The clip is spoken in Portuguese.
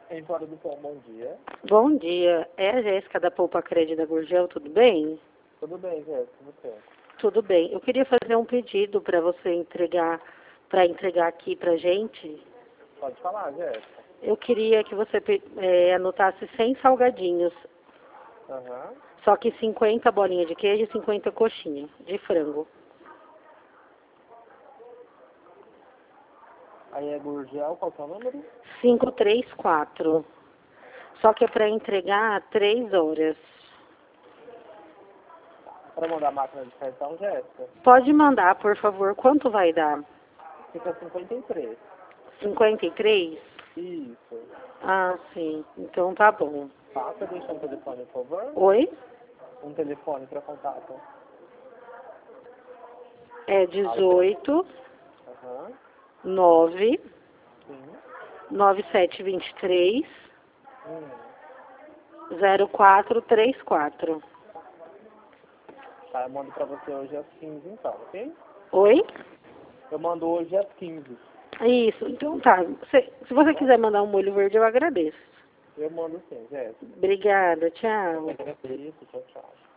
Em Fora do Pão, bom dia. Bom dia, é a Jéssica da Poupa Crédito da Gurgel, tudo bem? Tudo bem, Jéssica, você? Tudo bem. Eu queria fazer um pedido para você entregar, aqui pra gente. Pode falar, Jéssica. Eu queria que você anotasse 100 salgadinhos, Aham. só que 50 bolinhas de queijo e 50 coxinhas de frango. Aí é Gurgel, qual que é o número? 534. Só que é para entregar 3 horas. Para mandar a máquina de cartão, Jéssica? Pode mandar, por favor. Quanto vai dar? Fica 53. 53? Isso. Ah, sim. Então tá bom. Passa, deixa um telefone, por favor. Oi? Um telefone para contato. É 18 Aham. 9 Sim. 9723 Hum. 0434. Tá, eu mando para você hoje às 15, então, ok? Oi? Eu mando hoje às 15. Isso, então tá. Se você quiser mandar um molho verde, eu agradeço. Eu mando sim, Jéssica. Obrigada, tchau. Eu agradeço, tchau, tchau.